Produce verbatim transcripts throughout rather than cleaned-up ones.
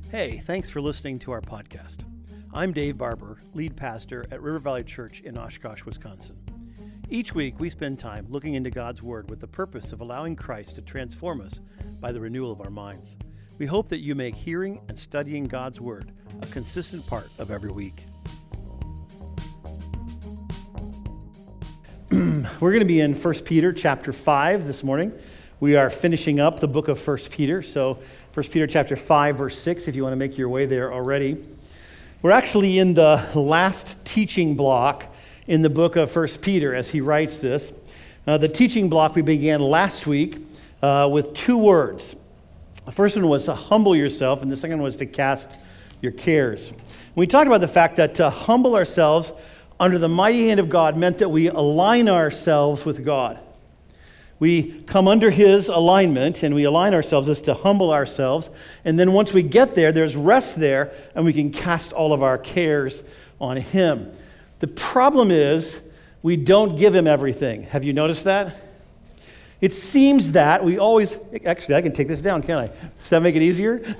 Hey, thanks for listening to our podcast. I'm Dave Barber, lead pastor at River Valley Church in Oshkosh, Wisconsin. Each week, we spend time looking into God's Word with the purpose of allowing Christ to transform us by the renewal of our minds. We hope that you make hearing and studying God's Word a consistent part of every week. We're going to be in First Peter chapter five this morning. We are finishing up the book of First Peter, so First Peter chapter five, verse six, if you want to make your way there already. We're actually in the last teaching block in the book of First Peter as he writes this. Uh, the teaching block we began last week uh, with two words. The first one was to humble yourself, and the second one was to cast your cares. We talked about the fact that to humble ourselves under the mighty hand of God meant that we align ourselves with God. We come under his alignment and we align ourselves as to humble ourselves. And then once we get there, there's rest there and we can cast all of our cares on him. The problem is we don't give him everything. Have you noticed that? It seems that we always, actually I can take this down, can't I? Does that make it easier?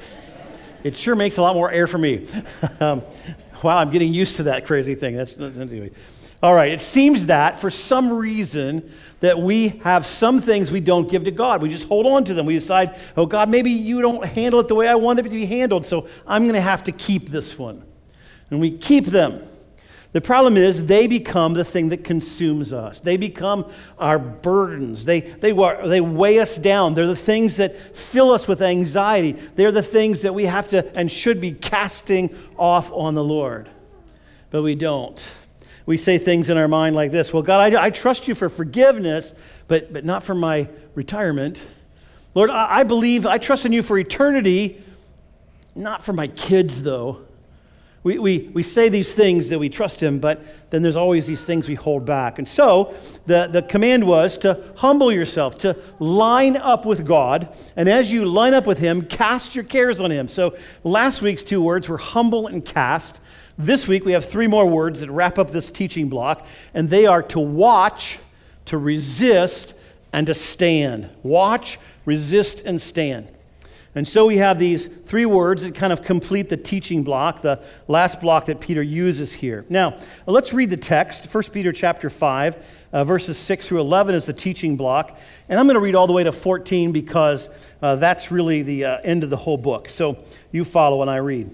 It sure makes a lot more air for me. um, wow, I'm getting used to that crazy thing. That's, that's anyway. All right, it seems that for some reason that we have some things we don't give to God. We just hold on to them. We decide, oh God, maybe you don't handle it the way I want it to be handled, so I'm going to have to keep this one. And we keep them. The problem is they become the thing that consumes us. They become our burdens. They, they, they weigh us down. They're the things that fill us with anxiety. They're the things that we have to and should be casting off on the Lord. But we don't. We say things in our mind like this: well, God, I, I trust you for forgiveness, but, but not for my retirement. Lord, I, I believe, I trust in you for eternity, not for my kids, though. We, we, we say these things that we trust him, but then there's always these things we hold back. And so the, the command was to humble yourself, to line up with God. And as you line up with him, cast your cares on him. So last week's two words were humble and cast. This week, we have three more words that wrap up this teaching block, and they are to watch, to resist, and to stand. Watch, resist, and stand. And so we have these three words that kind of complete the teaching block, the last block that Peter uses here. Now, let's read the text. First Peter chapter five, uh, verses six through eleven is the teaching block. And I'm going to read all the way to fourteen because uh, that's really the uh, end of the whole book. So you follow when I read.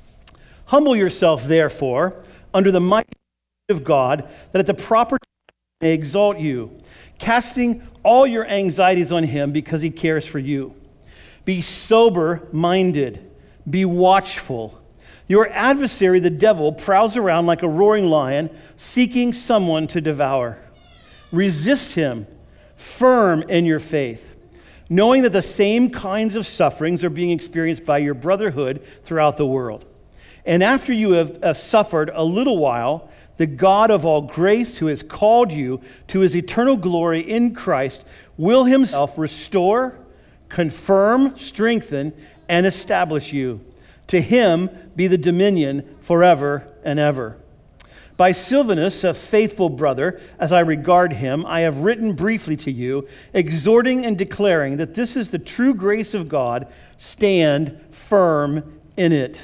Humble yourself, therefore, under the mighty hand of God, that at the proper time he may exalt you, casting all your anxieties on him because he cares for you. Be sober-minded, be watchful. Your adversary, the devil, prowls around like a roaring lion, seeking someone to devour. Resist him, firm in your faith, knowing that the same kinds of sufferings are being experienced by your brotherhood throughout the world. And after you have uh, suffered a little while, the God of all grace, who has called you to his eternal glory in Christ, will himself restore, confirm, strengthen, and establish you. To him be the dominion forever and ever. By Silvanus, a faithful brother, as I regard him, I have written briefly to you, exhorting and declaring that this is the true grace of God. Stand firm in it.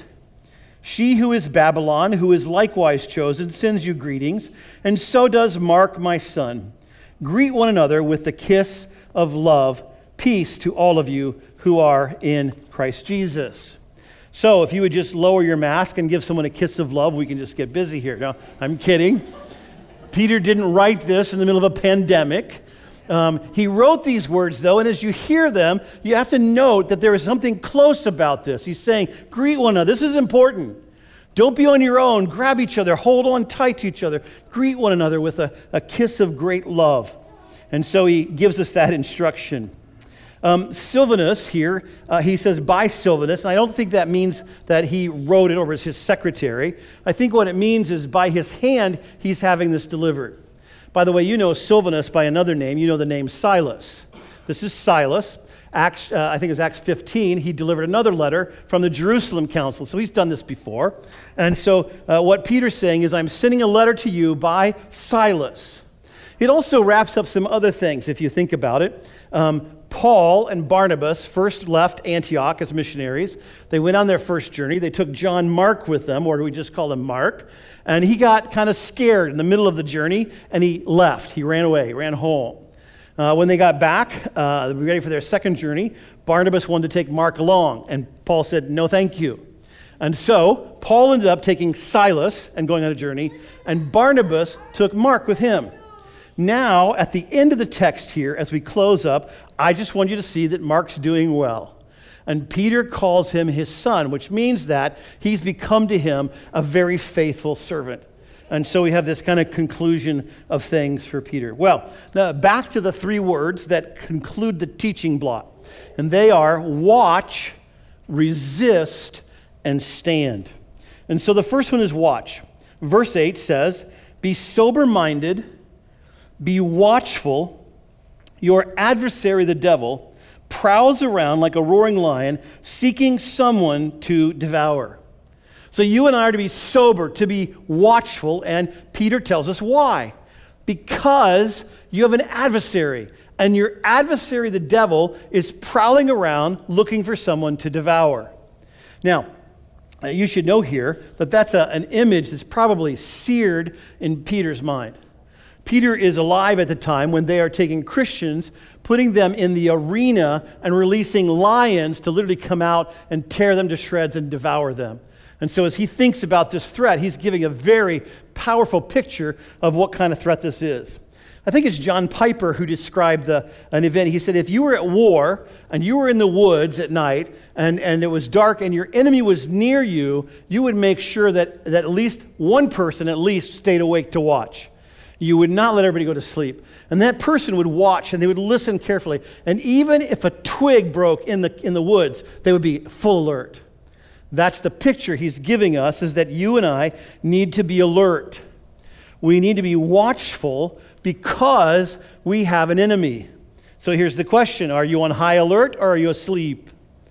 She who is Babylon, who is likewise chosen, sends you greetings, and so does Mark, my son. Greet one another with the kiss of love. Peace to all of you who are in Christ Jesus. So if you would just lower your mask and give someone a kiss of love, we can just get busy here. No, I'm kidding. Peter didn't write this in the middle of a pandemic. Um, he wrote these words, though, and as you hear them, you have to note that there is something close about this. He's saying, greet one another. This is important. Don't be on your own. Grab each other. Hold on tight to each other. Greet one another with a, a kiss of great love. And so he gives us that instruction. Um, Silvanus here, uh, he says, by Silvanus, and I don't think that means that he wrote it or was his secretary. I think what it means is by his hand, he's having this delivered. By the way, you know Silvanus by another name. You know the name Silas. This is Silas. Acts, uh, I think it's Acts fifteen. He delivered another letter from the Jerusalem council. So he's done this before. And so uh, what Peter's saying is, I'm sending a letter to you by Silas. It also wraps up some other things, if you think about it. Um, Paul and Barnabas first left Antioch as missionaries. They went on their first journey. They took John Mark with them, or we just call him Mark. And he got kind of scared in the middle of the journey, and he left. He ran away, ran home. Uh, when they got back, uh, they were ready for their second journey. Barnabas wanted to take Mark along, and Paul said, no, thank you. And so Paul ended up taking Silas and going on a journey, and Barnabas took Mark with him. Now, at the end of the text here, as we close up, I just want you to see that Mark's doing well. And Peter calls him his son, which means that he's become to him a very faithful servant. And so we have this kind of conclusion of things for Peter. Well, now back to the three words that conclude the teaching block. And they are watch, resist, and stand. And so the first one is watch. Verse eight says, be sober-minded, be watchful. Your adversary, the devil, prowls around like a roaring lion, seeking someone to devour. So you and I are to be sober, to be watchful, and Peter tells us why. Because you have an adversary, and your adversary, the devil, is prowling around looking for someone to devour. Now, you should know here that that's a, an image that's probably seared in Peter's mind. Peter is alive at the time when they are taking Christians, putting them in the arena and releasing lions to literally come out and tear them to shreds and devour them. And so as he thinks about this threat, he's giving a very powerful picture of what kind of threat this is. I think it's John Piper who described the, an event. He said, if you were at war and you were in the woods at night and, and it was dark and your enemy was near you, you would make sure that, that at least one person at least stayed awake to watch. You would not let everybody go to sleep. And that person would watch and they would listen carefully. And even if a twig broke in the, in the woods, they would be full alert. That's the picture he's giving us, is that you and I need to be alert. We need to be watchful because we have an enemy. So here's the question. Are you on high alert or are you asleep?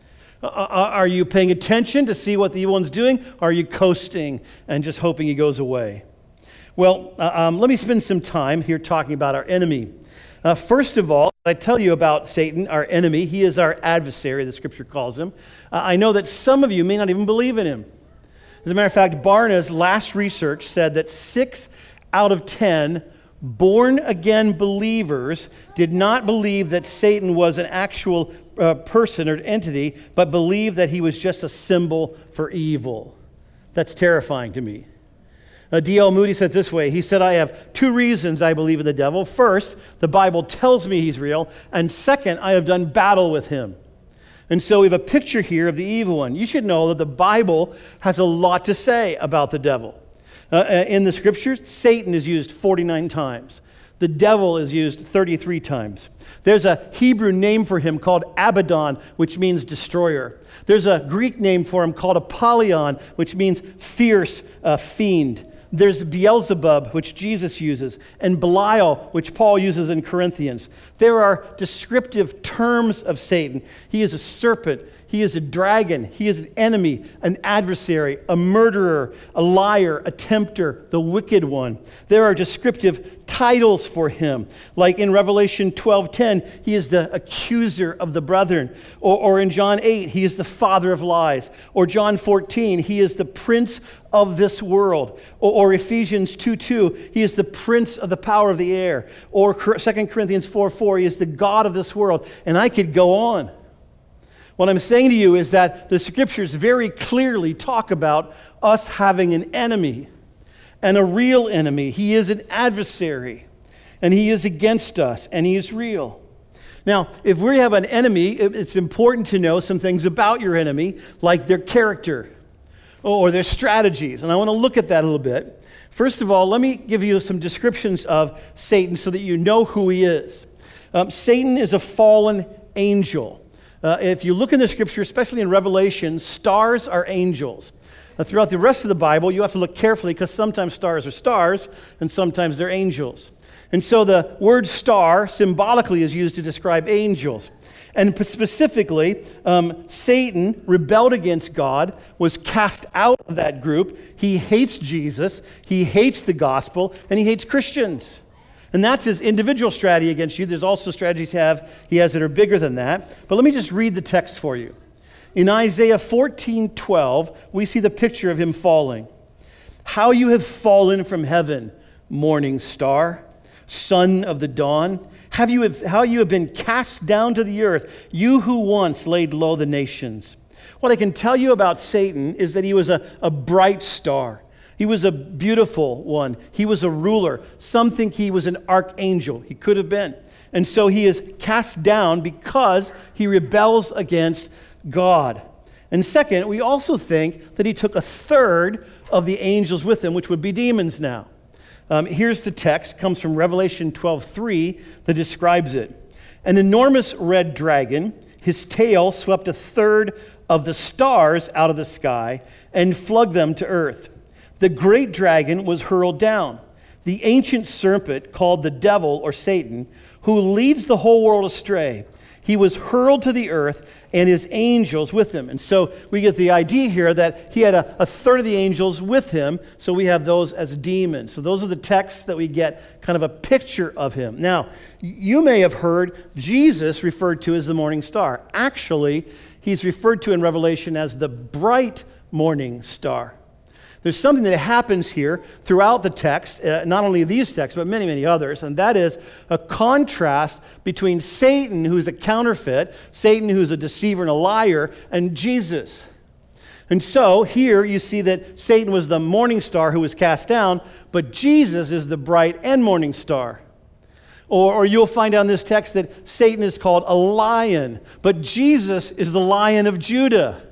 Are you paying attention to see what the evil one's doing? Or are you coasting and just hoping he goes away? Well, uh, um, let me spend some time here talking about our enemy. Uh, first of all, I tell you about Satan, our enemy. He is our adversary, the scripture calls him. Uh, I know that some of you may not even believe in him. As a matter of fact, Barna's last research said that six out of ten born-again believers did not believe that Satan was an actual uh, person or entity, but believed that he was just a symbol for evil. That's terrifying to me. Uh, D L Moody said it this way. He said, I have two reasons I believe in the devil. First, the Bible tells me he's real. And second, I have done battle with him. And so we have a picture here of the evil one. You should know that the Bible has a lot to say about the devil. Uh, in the scriptures, Satan is used forty-nine times. The devil is used thirty-three times. There's a Hebrew name for him called Abaddon, which means destroyer. There's a Greek name for him called Apollyon, which means fierce uh, fiend. There's Beelzebub, which Jesus uses, and Belial, which Paul uses in Corinthians. There are descriptive terms of Satan. He is a serpent. He is a dragon. He is an enemy, an adversary, a murderer, a liar, a tempter, the wicked one. There are descriptive titles for him. Like in Revelation twelve ten, he is the accuser of the brethren. Or, or in John eight, he is the father of lies. Or John fourteen, he is the prince of this world. Or, or Ephesians two two, he is the prince of the power of the air. Or Second Corinthians four four, he is the God of this world. And I could go on. What I'm saying to you is that the scriptures very clearly talk about us having an enemy, and a real enemy. He is an adversary, and he is against us, and he is real. Now, if we have an enemy, it's important to know some things about your enemy, like their character or their strategies, and I want to look at that a little bit. First of all, let me give you some descriptions of Satan so that you know who he is. Um, Satan is a fallen angel. Uh, if you look in the scripture, especially in Revelation, stars are angels. Now, throughout the rest of the Bible, you have to look carefully because sometimes stars are stars and sometimes they're angels. And so the word star symbolically is used to describe angels. And specifically, um, Satan rebelled against God, was cast out of that group. He hates Jesus, he hates the gospel, and he hates Christians. And that's his individual strategy against you. There's also strategies he, have, he has that are bigger than that. But let me just read the text for you. In Isaiah fourteen twelve, we see the picture of him falling. How you have fallen from heaven, morning star, son of the dawn. Have you have, how you have been cast down to the earth, you who once laid low the nations. What I can tell you about Satan is that he was a, a bright star. He was a beautiful one. He was a ruler. Some think he was an archangel. He could have been. And so he is cast down because he rebels against God. And second, we also think that he took a third of the angels with him, which would be demons now. Um, here's the text. It comes from Revelation twelve three that describes it. An enormous red dragon, his tail swept a third of the stars out of the sky and flung them to earth. The great dragon was hurled down, the ancient serpent called the devil or Satan, who leads the whole world astray. He was hurled to the earth and his angels with him. And so we get the idea here that he had a, a third of the angels with him, so we have those as demons. So those are the texts that we get kind of a picture of him. Now, you may have heard Jesus referred to as the morning star. Actually, he's referred to in Revelation as the bright morning star. There's something that happens here throughout the text, uh, not only these texts, but many, many others, and that is a contrast between Satan, who's a counterfeit, Satan, who's a deceiver and a liar, and Jesus. And so here you see that Satan was the morning star who was cast down, but Jesus is the bright and morning star. Or, or you'll find out in this text that Satan is called a lion, but Jesus is the Lion of Judah.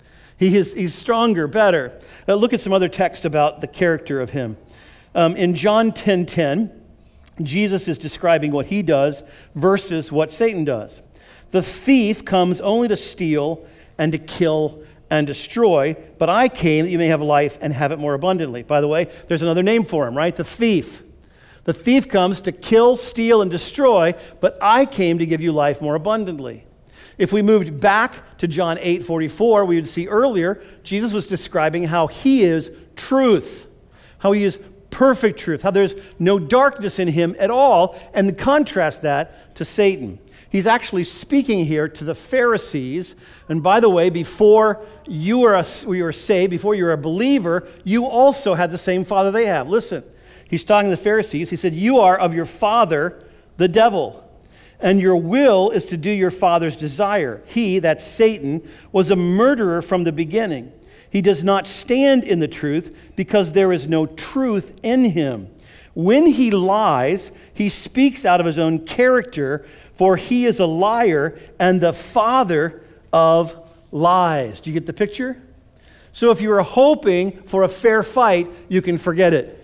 He is, he's stronger, better. Uh, look at some other texts about the character of him. Um, in John ten ten, Jesus is describing what he does versus what Satan does. The thief comes only to steal and to kill and destroy, but I came that you may have life and have it more abundantly. By the way, there's another name for him, right? The thief. The thief comes to kill, steal, and destroy, but I came to give you life more abundantly. If we moved back to John eight forty-four, we would see earlier, Jesus was describing how he is truth, how he is perfect truth, how there's no darkness in him at all, and contrast that to Satan. He's actually speaking here to the Pharisees, and by the way, before you were, a, you were saved, before you were a believer, you also had the same father they have. Listen, he's talking to the Pharisees. He said, you are of your father, the devil, and your will is to do your father's desire. He, that's Satan, was a murderer from the beginning. He does not stand in the truth because there is no truth in him. When he lies, he speaks out of his own character, for he is a liar and the father of lies. Do you get the picture? So if you are hoping for a fair fight, you can forget it.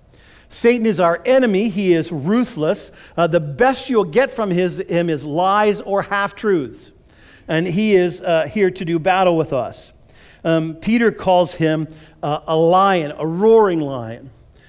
Satan is our enemy. He is ruthless. Uh, the best you'll get from his, him is lies or half-truths. And he is uh, here to do battle with us. Um, Peter calls him uh, a lion, a roaring lion.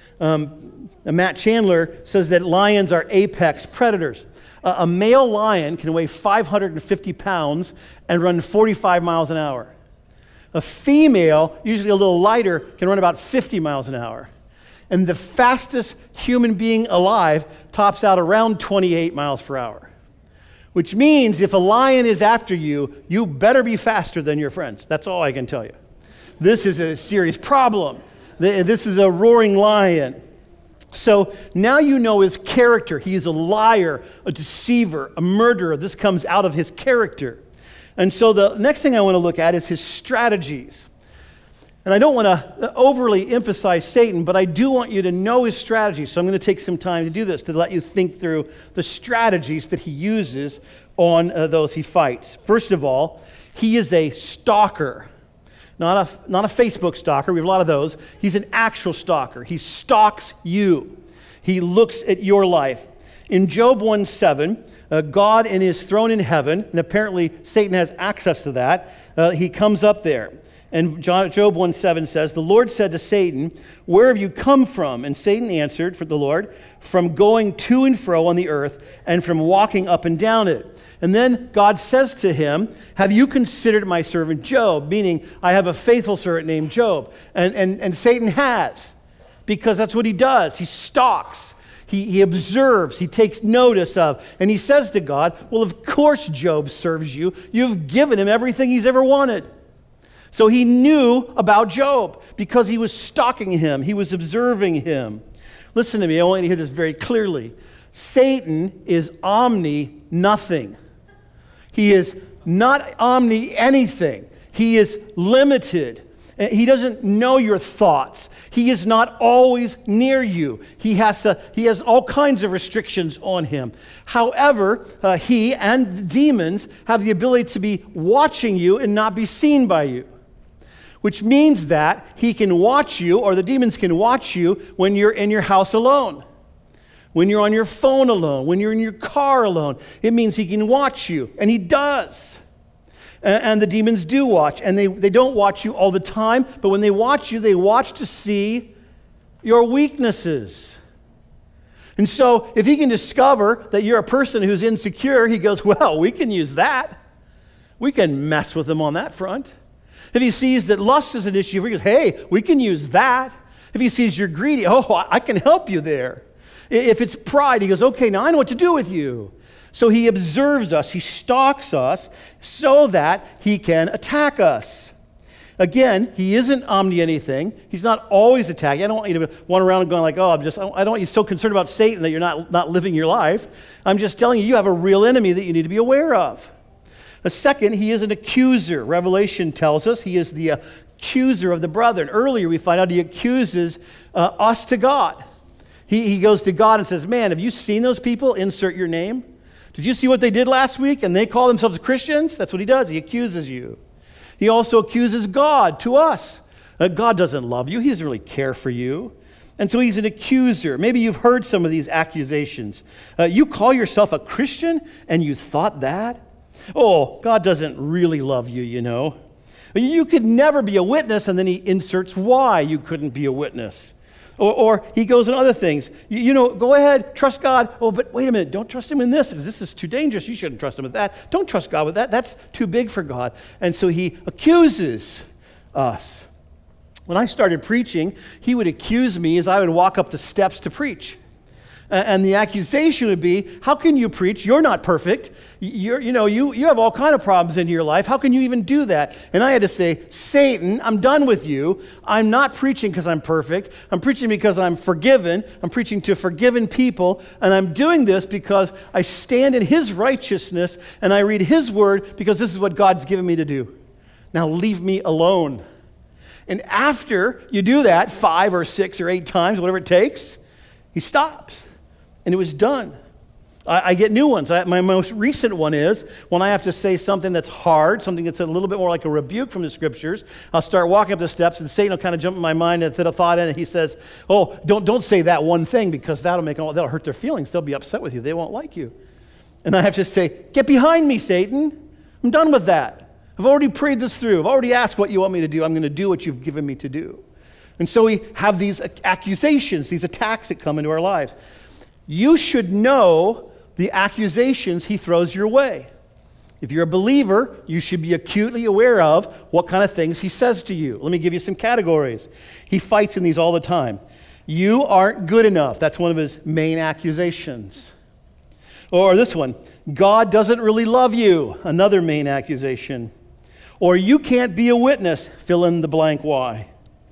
Um, Matt Chandler says that lions are apex predators. Uh, a male lion can weigh five hundred fifty pounds and run forty-five miles an hour. A female, usually a little lighter, can run about fifty miles an hour. And the fastest human being alive tops out around twenty-eight miles per hour. Which means if a lion is after you, you better be faster than your friends. That's all I can tell you. This is a serious problem. This is a roaring lion. So now you know his character. He is a liar, a deceiver, a murderer. This comes out of his character. And so the next thing I want to look at is his strategies. And I don't want to overly emphasize Satan, but I do want you to know his strategies. So I'm going to take some time to do this, to let you think through the strategies that he uses on uh, those he fights. First of all, he is a stalker. Not a, not a Facebook stalker. We have a lot of those. He's an actual stalker. He stalks you. He looks at your life. In Job one seven, uh, God in his throne in heaven, and apparently Satan has access to that, uh, he comes up there. And Job one seven says, the Lord said to Satan, where have you come from? And Satan answered for the Lord, from going to and fro on the earth and from walking up and down it. And then God says to him, have you considered my servant Job? Meaning, I have a faithful servant named Job. And, and, and Satan has, because that's what he does. He stalks. He, he observes, he takes notice of, and he says to God, well, of course Job serves you. You've given him everything he's ever wanted. So he knew about Job because he was stalking him. He was observing him. Listen to me, I want you to hear this very clearly. Satan is omni nothing. He is not omni anything. He is limited. He doesn't know your thoughts. He is not always near you. He has, a, he has all kinds of restrictions on him. However, uh, he and demons have the ability to be watching you and not be seen by you, which means that he can watch you, or the demons can watch you when you're in your house alone, when you're on your phone alone, when you're in your car alone. It means he can watch you, and he does. And the demons do watch, and they, they don't watch you all the time, but when they watch you, they watch to see your weaknesses. And so if he can discover that you're a person who's insecure, he goes, well, we can use that. We can mess with them on that front. If he sees that lust is an issue, he goes, hey, we can use that. If he sees you're greedy, oh, I can help you there. If it's pride, he goes, okay, now I know what to do with you. So he observes us, he stalks us so that he can attack us. Again, he isn't omni-anything. He's not always attacking. I don't want you to run around going like, oh, I'm just, I don't want you so concerned about Satan that you're not, not living your life. I'm just telling you, you have a real enemy that you need to be aware of. A second, he is an accuser. Revelation tells us he is the accuser of the brethren. Earlier we find out he accuses uh, us to God. He, he goes to God and says, man, have you seen those people? Insert your name. Did you see what they did last week? And they call themselves Christians? That's what he does. He accuses you. He also accuses God to us. Uh, God doesn't love you. He doesn't really care for you. And so he's an accuser. Maybe you've heard some of these accusations. Uh, you call yourself a Christian and you thought that? Oh, God doesn't really love you, you know. You could never be a witness, and then he inserts why you couldn't be a witness. Or, or he goes in other things. You, you know, go ahead, trust God. Oh, but wait a minute, don't trust him in this, because this is too dangerous. You shouldn't trust him with that. Don't trust God with that. That's too big for God. And so he accuses us. When I started preaching, he would accuse me as I would walk up the steps to preach. And the accusation would be, how can you preach? You're not perfect. You're, you know, you, you have all kind of problems in your life. How can you even do that? And I had to say, Satan, I'm done with you. I'm not preaching because I'm perfect. I'm preaching because I'm forgiven. I'm preaching to forgiven people. And I'm doing this because I stand in his righteousness and I read his word because this is what God's given me to do. Now leave me alone. And after you do that five or six or eight times, whatever it takes, he stops. And it was done. I, I get new ones. I, my most recent one is when I have to say something that's hard, something that's a little bit more like a rebuke from the scriptures, I'll start walking up the steps and Satan will kind of jump in my mind and fit a thought in and he says, oh, don't, don't say that one thing because that'll make them, that'll hurt their feelings. They'll be upset with you. They won't like you. And I have to say, get behind me, Satan. I'm done with that. I've already prayed this through. I've already asked what you want me to do. I'm going to do what you've given me to do. And so we have these accusations, these attacks that come into our lives. You should know the accusations he throws your way. If you're a believer, you should be acutely aware of what kind of things he says to you. Let me give you some categories. He fights in these all the time. You aren't good enough. That's one of his main accusations. Or this one, God doesn't really love you. Another main accusation. Or you can't be a witness. Fill in the blank why.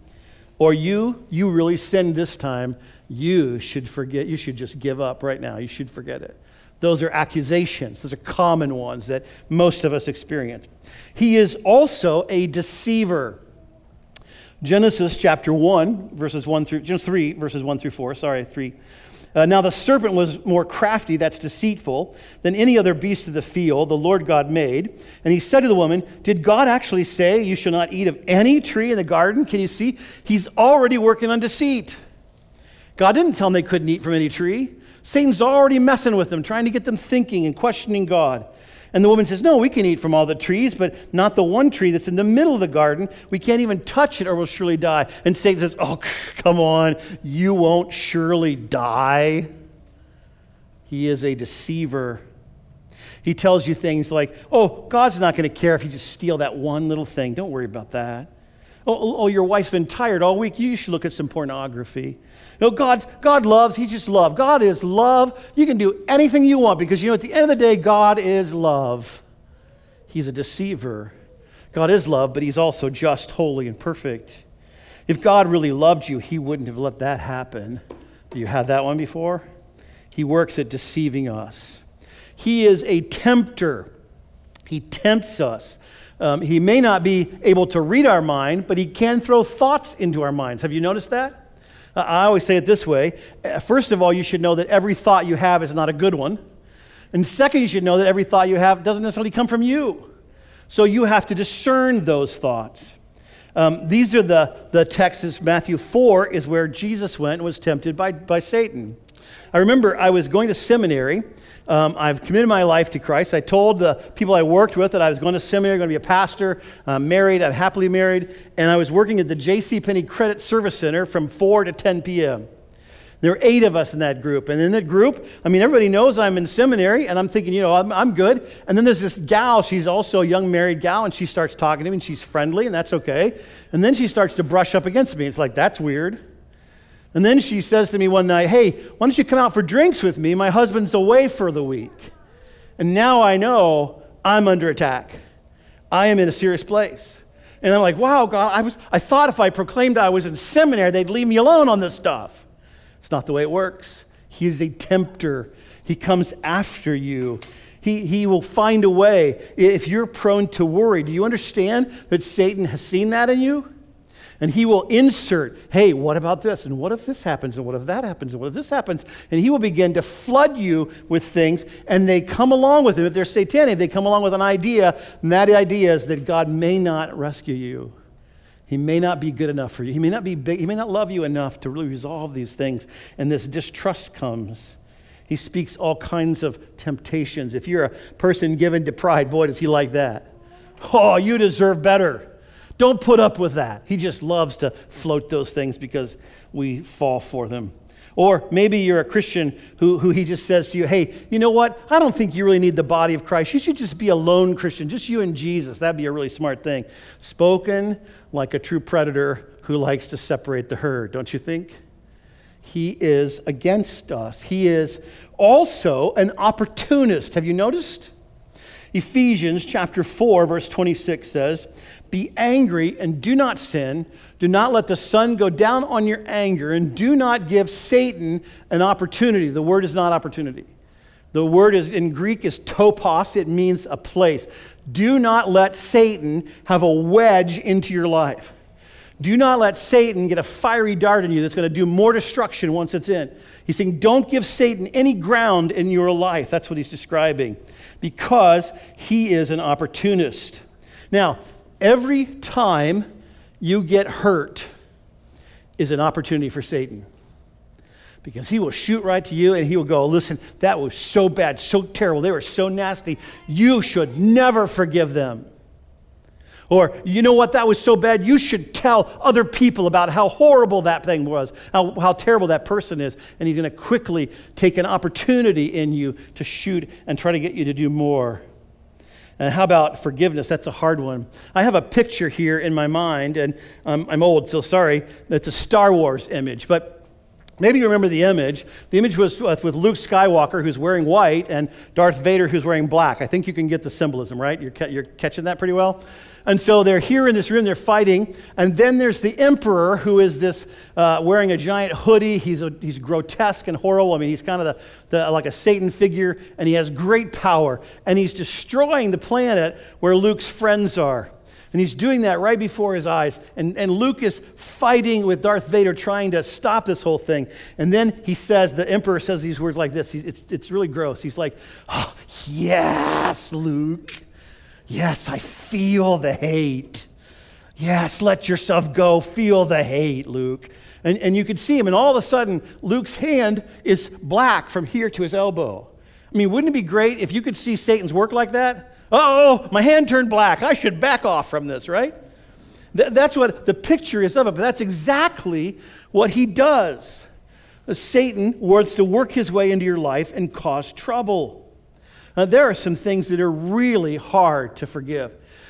Or you, you really sinned this time. You should forget, you should just give up right now. You should forget it. Those are accusations. Those are common ones that most of us experience. He is also a deceiver. Genesis chapter one, verses one through, three, verses one through four, sorry, three. Uh, now the serpent was more crafty, that's deceitful, than any other beast of the field the Lord God made. And he said to the woman, did God actually say you shall not eat of any tree in the garden? Can you see? He's already working on deceit. God didn't tell them they couldn't eat from any tree. Satan's already messing with them, trying to get them thinking and questioning God. And the woman says, no, we can eat from all the trees, but not the one tree that's in the middle of the garden. We can't even touch it or we'll surely die. And Satan says, oh, come on, you won't surely die. He is a deceiver. He tells you things like, oh, God's not going to care if you just steal that one little thing. Don't worry about that. Oh, oh, oh, your wife's been tired all week. You should look at some pornography. You know, God, God loves. He's just love. God is love. You can do anything you want because, you know, at the end of the day, God is love. He's a deceiver. God is love, but he's also just, holy, and perfect. If God really loved you, he wouldn't have let that happen. You had that one before? He works at deceiving us. He is a tempter. He tempts us. Um, he may not be able to read our mind, but he can throw thoughts into our minds. Have you noticed that? Uh, I always say it this way. Uh, first of all, you should know that every thought you have is not a good one. And second, you should know that every thought you have doesn't necessarily come from you. So you have to discern those thoughts. Um, these are the, the texts. Matthew four is where Jesus went and was tempted by, by Satan. I remember I was going to seminary. Um, I've committed my life to Christ. I told the people I worked with that I was going to seminary, going to be a pastor, I'm married, I'm happily married, and I was working at the JCPenney Credit Service Center from four to ten p.m. There were eight of us in that group. And in that group, I mean, everybody knows I'm in seminary, and I'm thinking, you know, I'm, I'm good. And then there's this gal, she's also a young married gal, and she starts talking to me, and she's friendly, and that's okay. And then she starts to brush up against me. It's like, that's weird. And then she says to me one night, hey, why don't you come out for drinks with me? My husband's away for the week. And now I know I'm under attack. I am in a serious place. And I'm like, wow, God, I was I thought if I proclaimed I was in seminary, they'd leave me alone on this stuff. It's not the way it works. He is a tempter. He comes after you. He, he will find a way. If you're prone to worry, do you understand that Satan has seen that in you? And he will insert, hey, what about this? And what if this happens? And what if that happens? And what if this happens? And he will begin to flood you with things, and they come along with it. If they're satanic, they come along with an idea, and that idea is that God may not rescue you. He may not be good enough for you. He may not be big. He may not love you enough to really resolve these things. And this distrust comes. He speaks all kinds of temptations. If you're a person given to pride, boy, does he like that. Oh, you deserve better. Don't put up with that. He just loves to float those things because we fall for them. Or maybe you're a Christian who, who he just says to you, hey, you know what? I don't think you really need the body of Christ. You should just be a lone Christian, just you and Jesus. That'd be a really smart thing. Spoken like a true predator who likes to separate the herd, don't you think? He is against us. He is also an opportunist. Have you noticed? Ephesians chapter four, verse twenty-six says, be angry and do not sin. Do not let the sun go down on your anger, and do not give Satan an opportunity. The word is not opportunity. The word is in Greek is topos. It means a place. Do not let Satan have a wedge into your life. Do not let Satan get a fiery dart in you that's going to do more destruction once it's in. He's saying, don't give Satan any ground in your life. That's what he's describing, because he is an opportunist. Now, every time you get hurt is an opportunity for Satan, because he will shoot right to you and he will go, listen, that was so bad, so terrible. They were so nasty. You should never forgive them. Or, you know what, that was so bad, you should tell other people about how horrible that thing was, how, how terrible that person is. And he's going to quickly take an opportunity in you to shoot and try to get you to do more. And how about forgiveness? That's a hard one. I have a picture here in my mind, and um, I'm old, so sorry. It's a Star Wars image, but maybe you remember the image. The image was with Luke Skywalker, who's wearing white, and Darth Vader, who's wearing black. I think you can get the symbolism, right? You're, ca- you're catching that pretty well? And so they're here in this room, they're fighting, and then there's the Emperor, who is this, uh, wearing a giant hoodie. He's a, he's grotesque and horrible. I mean, he's kind of the, the like a Satan figure, and he has great power, and he's destroying the planet where Luke's friends are. And he's doing that right before his eyes. And, and Luke is fighting with Darth Vader, trying to stop this whole thing. And then he says, the Emperor says these words like this. He's, it's, it's really gross. He's like, oh, yes, Luke. Yes, I feel the hate. Yes, let yourself go. Feel the hate, Luke. And, and you could see him. And all of a sudden, Luke's hand is black from here to his elbow. I mean, wouldn't it be great if you could see Satan's work like that? Oh, my hand turned black. I should back off from this, right? Th- that's what the picture is of it, but that's exactly what he does. Satan wants to work his way into your life and cause trouble. Now, there are some things that are really hard to forgive.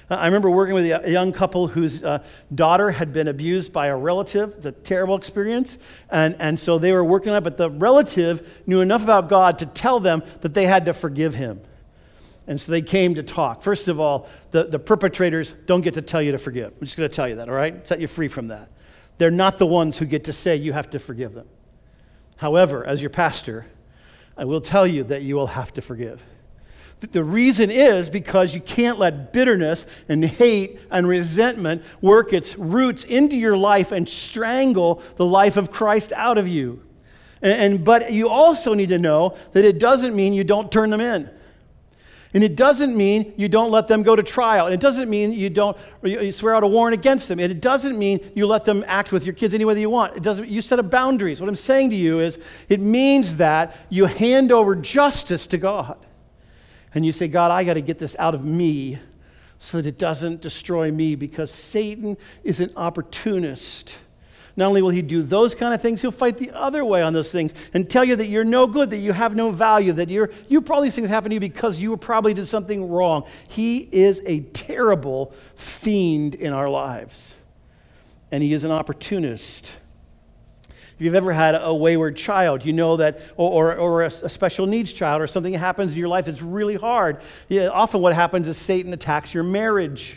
I remember working with a young couple whose uh, daughter had been abused by a relative. It's a terrible experience. And, and so they were working on it, but the relative knew enough about God to tell them that they had to forgive him. And so they came to talk. First of all, the, the perpetrators don't get to tell you to forgive. I'm just going to tell you that, all right? Set you free from that. They're not the ones who get to say you have to forgive them. However, as your pastor, I will tell you that you will have to forgive. The reason is because you can't let bitterness and hate and resentment work its roots into your life and strangle the life of Christ out of you. And, and but you also need to know that it doesn't mean you don't turn them in. And it doesn't mean you don't let them go to trial. And it doesn't mean you don't you swear out a warrant against them. And it doesn't mean you let them act with your kids any way that you want. It doesn't. You set up boundaries. What I'm saying to you is it means that you hand over justice to God. And you say, God, I got to get this out of me so that it doesn't destroy me, because Satan is an opportunist. Not only will he do those kind of things, he'll fight the other way on those things and tell you that you're no good, that you have no value, that you're, you probably these things happen to you because you probably did something wrong. He is a terrible fiend in our lives, and he is an opportunist. If you've ever had a wayward child, you know that, or, or, or a, a special needs child, or something happens in your life that's really hard. Yeah, often what happens is Satan attacks your marriage.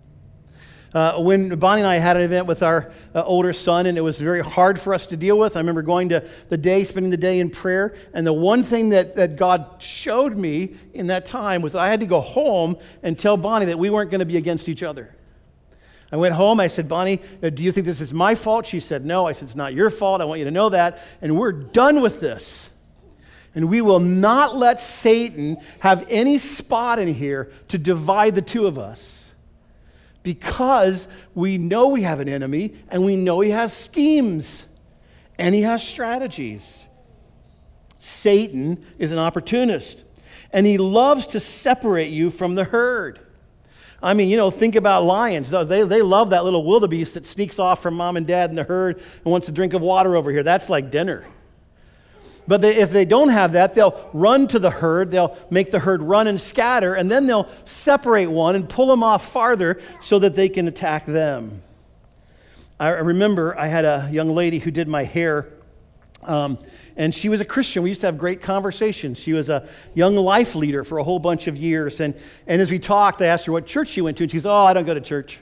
Uh, when Bonnie and I had an event with our uh, older son, and it was very hard for us to deal with, I remember going to the day, spending the day in prayer, and the one thing that, that God showed me in that time was that I had to go home and tell Bonnie that we weren't going to be against each other. I went home, I said, Bonnie, do you think this is my fault? She said, no. I said, it's not your fault. I want you to know that. And we're done with this. And we will not let Satan have any spot in here to divide the two of us, because we know we have an enemy, and we know he has schemes, and he has strategies. Satan is an opportunist, and he loves to separate you from the herd. I mean, you know, think about lions. They, they love that little wildebeest that sneaks off from mom and dad in the herd and wants a drink of water over here. That's like dinner. But they, if they don't have that, they'll run to the herd. They'll make the herd run and scatter, and then they'll separate one and pull them off farther so that they can attack them. I remember I had a young lady who did my hair, um, and she was a Christian. We used to have great conversations. She was a young life leader for a whole bunch of years. And, and as we talked, I asked her what church she went to, and she goes, oh, I don't go to church.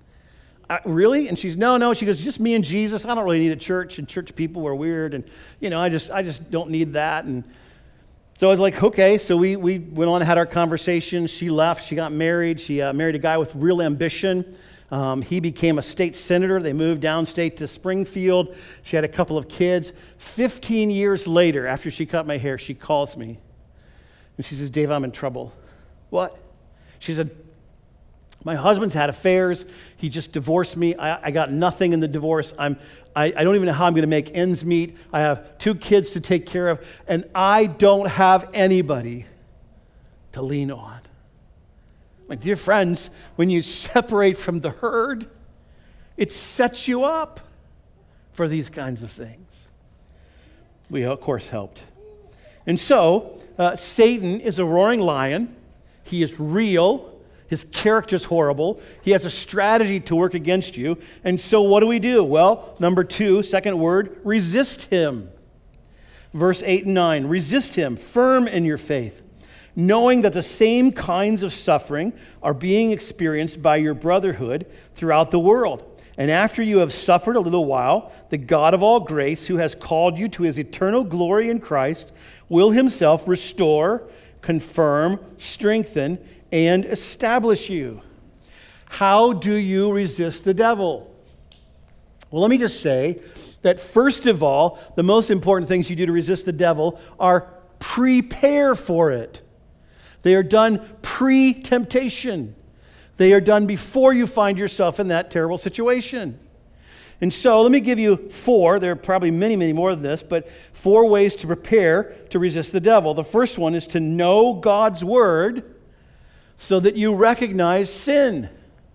I, really? And she's, no, no. She goes, just me and Jesus. I don't really need a church, and church people were weird, and, you know, I just I just don't need that. And so I was like, okay. So we, we went on and had our conversation. She left. She got married. She uh, married a guy with real ambition. Um, he became a state senator. They moved downstate to Springfield. She had a couple of kids. Fifteen years later, after she cut my hair, she calls me. And she says, Dave, I'm in trouble. What? She said, my husband's had affairs. He just divorced me. I, I got nothing in the divorce. I'm, I, I don't even know how I'm going to make ends meet. I have two kids to take care of, and I don't have anybody to lean on. My dear friends, when you separate from the herd, it sets you up for these kinds of things. We, of course, helped. And so, uh, Satan is a roaring lion. He is real. His character's horrible. He has a strategy to work against you. And so what do we do? Well, number two, second word, resist him. Verse eight and nine, resist him, firm in your faith, knowing that the same kinds of suffering are being experienced by your brotherhood throughout the world. And after you have suffered a little while, the God of all grace, who has called you to his eternal glory in Christ, will himself restore, confirm, strengthen, and establish you. How do you resist the devil? Well, let me just say that first of all, the most important things you do to resist the devil are prepare for it. They are done pre-temptation. They are done before you find yourself in that terrible situation. And so let me give you four, there are probably many, many more than this, but four ways to prepare to resist the devil. The first one is to know God's word so that you recognize sin.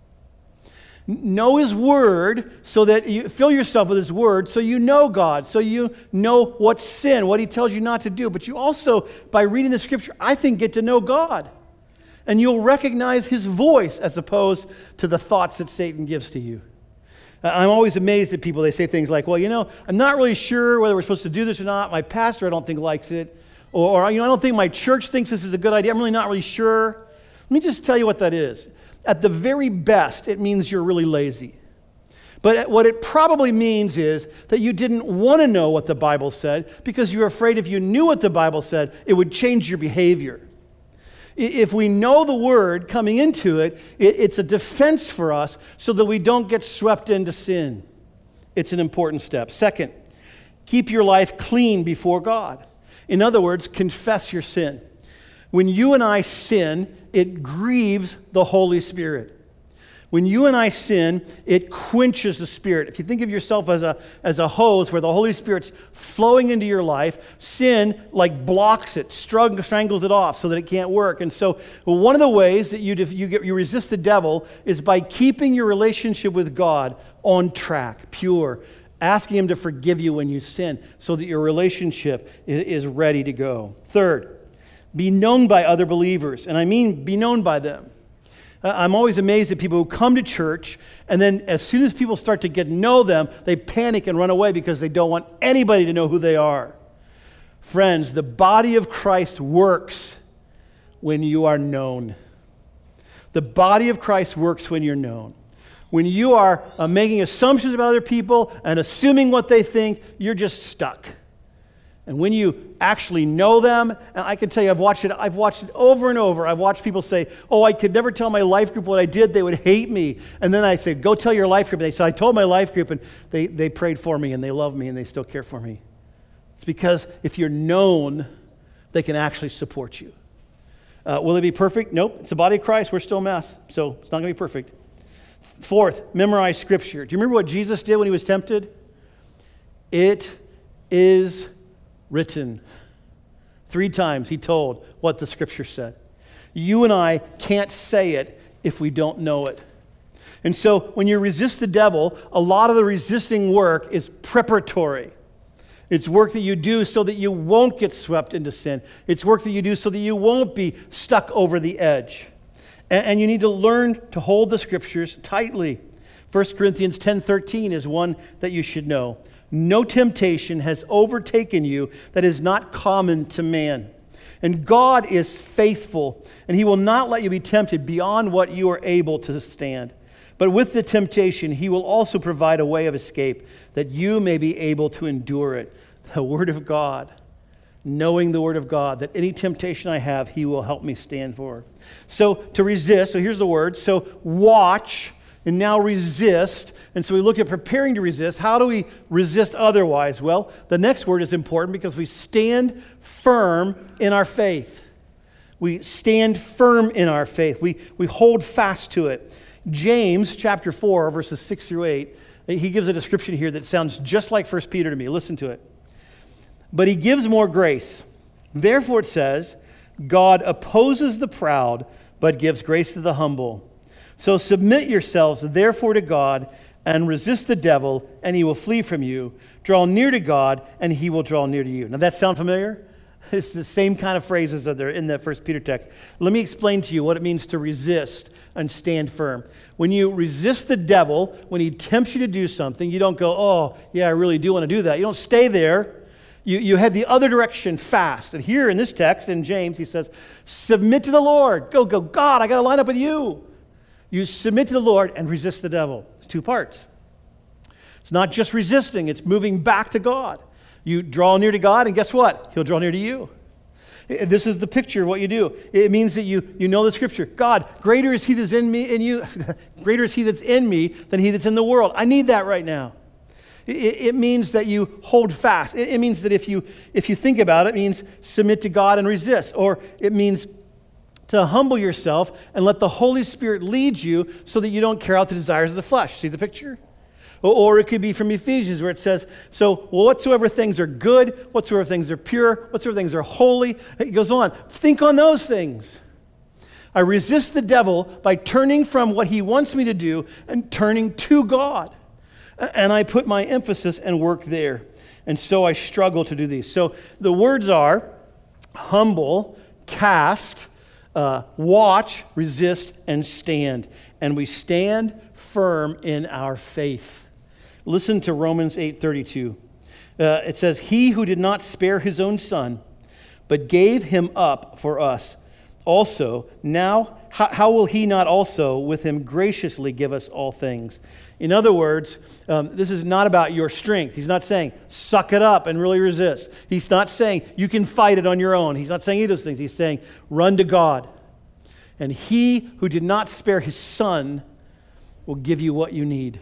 Know his word so that you fill yourself with his word so you know God, so you know what's sin, what he tells you not to do. But you also, by reading the scripture, I think, get to know God. And you'll recognize his voice as opposed to the thoughts that Satan gives to you. I'm always amazed at people. They say things like, well, you know, I'm not really sure whether we're supposed to do this or not. My pastor, I don't think, likes it. Or, or, you know, I don't think my church thinks this is a good idea. I'm really not really sure. Let me just tell you what that is. At the very best, it means you're really lazy. But what it probably means is that you didn't want to know what the Bible said because you were afraid if you knew what the Bible said, it would change your behavior. If we know the word coming into it, it's a defense for us so that we don't get swept into sin. It's an important step. Second, keep your life clean before God. In other words, confess your sin. When you and I sin, it grieves the Holy Spirit. When you and I sin, it quenches the Spirit. If you think of yourself as a, as a hose where the Holy Spirit's flowing into your life, sin like blocks it, strangles it off so that it can't work. And so well, one of the ways that you, you, get, you resist the devil is by keeping your relationship with God on track, pure, asking him to forgive you when you sin so that your relationship is, is ready to go. Third, be known by other believers. And I mean be known by them. I'm always amazed at people who come to church, and then as soon as people start to get to know them, they panic and run away because they don't want anybody to know who they are. Friends, the body of Christ works when you are known. The body of Christ works when you're known. When you are uh, making assumptions about other people and assuming what they think, you're just stuck. And when you actually know them, and I can tell you, I've watched it, I've watched it over and over. I've watched people say, oh, I could never tell my life group what I did. They would hate me. And then I say, go tell your life group. And they say, I told my life group, and they, they prayed for me, and they love me, and they still care for me. It's because if you're known, they can actually support you. Uh, will it be perfect? Nope. It's the body of Christ. We're still a mess, so it's not going to be perfect. Fourth, memorize Scripture. Do you remember what Jesus did when he was tempted? It is written. Three times he told what the Scripture said. You and I can't say it if we don't know it. And so when you resist the devil, a lot of the resisting work is preparatory. It's work that you do so that you won't get swept into sin. It's work that you do so that you won't be stuck over the edge. And, and you need to learn to hold the Scriptures tightly. First Corinthians ten thirteen is one that you should know. No temptation has overtaken you that is not common to man. And God is faithful, and he will not let you be tempted beyond what you are able to stand. But with the temptation, he will also provide a way of escape that you may be able to endure it. The Word of God, knowing the Word of God, that any temptation I have, he will help me stand for. So to resist, so here's the word. So watch and now resist. And so we look at preparing to resist. How do we resist otherwise? Well, the next word is important because we stand firm in our faith. We stand firm in our faith. We, we hold fast to it. James chapter four, verses six through eight, he gives a description here that sounds just like First Peter to me. Listen to it. But he gives more grace. Therefore it says, God opposes the proud, but gives grace to the humble. So submit yourselves, therefore, to God, and resist the devil, and he will flee from you. Draw near to God, and he will draw near to you. Now, that sound familiar? It's the same kind of phrases that are in that First Peter text. Let me explain to you what it means to resist and stand firm. When you resist the devil, when he tempts you to do something, you don't go, oh, yeah, I really do want to do that. You don't stay there. You, you head the other direction fast. And here in this text, in James, he says, submit to the Lord. Go, go, God, I got to line up with you. You submit to the Lord and resist the devil. It's two parts. It's not just resisting, it's moving back to God. You draw near to God, and guess what? He'll draw near to you. This is the picture of what you do. It means that you, you know the Scripture. God, greater is he that's in me, in you, greater is he that's in me than he that's in the world. I need that right now. It, it means that you hold fast. It, it means that if you if you think about it, it means submit to God and resist. Or it means to humble yourself and let the Holy Spirit lead you so that you don't carry out the desires of the flesh. See the picture? Or, or it could be from Ephesians where it says, so well, whatsoever things are good, whatsoever things are pure, whatsoever things are holy. It goes on. Think on those things. I resist the devil by turning from what he wants me to do and turning to God. And I put my emphasis and work there. And so I struggle to do these. So the words are humble, cast, Uh, watch, resist, and stand. And we stand firm in our faith. Listen to Romans eight thirty-two. Uh, it says, he who did not spare his own son, but gave him up for us, also, now, how, how will he not also with him graciously give us all things? In other words, um, this is not about your strength. He's not saying, suck it up and really resist. He's not saying, you can fight it on your own. He's not saying either of those things. He's saying, run to God. And he who did not spare his son will give you what you need.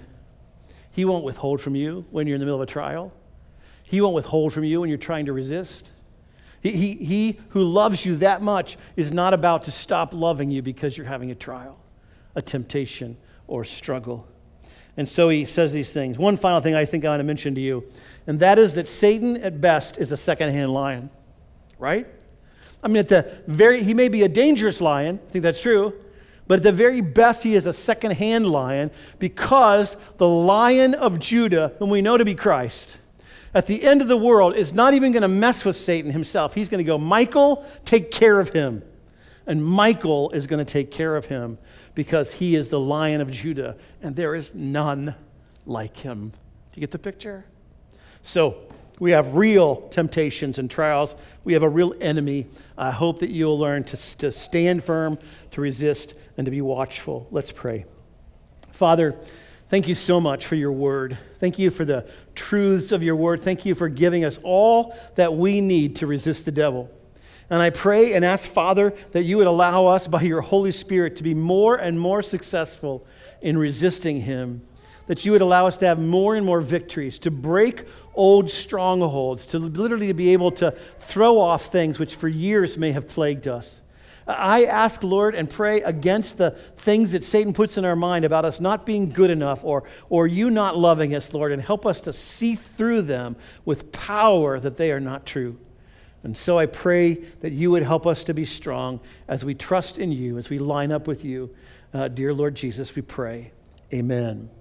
He won't withhold from you when you're in the middle of a trial. He won't withhold from you when you're trying to resist. He, he, he who loves you that much is not about to stop loving you because you're having a trial, a temptation, or struggle. And so he says these things. One final thing I think I want to mention to you, and that is that Satan at best is a secondhand lion, right? I mean, at the very, he may be a dangerous lion, I think that's true, but at the very best, he is a secondhand lion because the Lion of Judah, whom we know to be Christ, at the end of the world is not even going to mess with Satan himself. He's going to go, Michael, take care of him. And Michael is going to take care of him because he is the Lion of Judah, and there is none like him. Do you get the picture? So we have real temptations and trials. We have a real enemy. I hope that you'll learn to, to stand firm, to resist, and to be watchful. Let's pray. Father, thank you so much for your word. Thank you for the truths of your word. Thank you for giving us all that we need to resist the devil. And I pray and ask, Father, that you would allow us by your Holy Spirit to be more and more successful in resisting him, that you would allow us to have more and more victories, to break old strongholds, to literally be able to throw off things which for years may have plagued us. I ask, Lord, and pray against the things that Satan puts in our mind about us not being good enough or, or you not loving us, Lord, and help us to see through them with power that they are not true. And so I pray that you would help us to be strong as we trust in you, as we line up with you. Uh, dear Lord Jesus, we pray. Amen.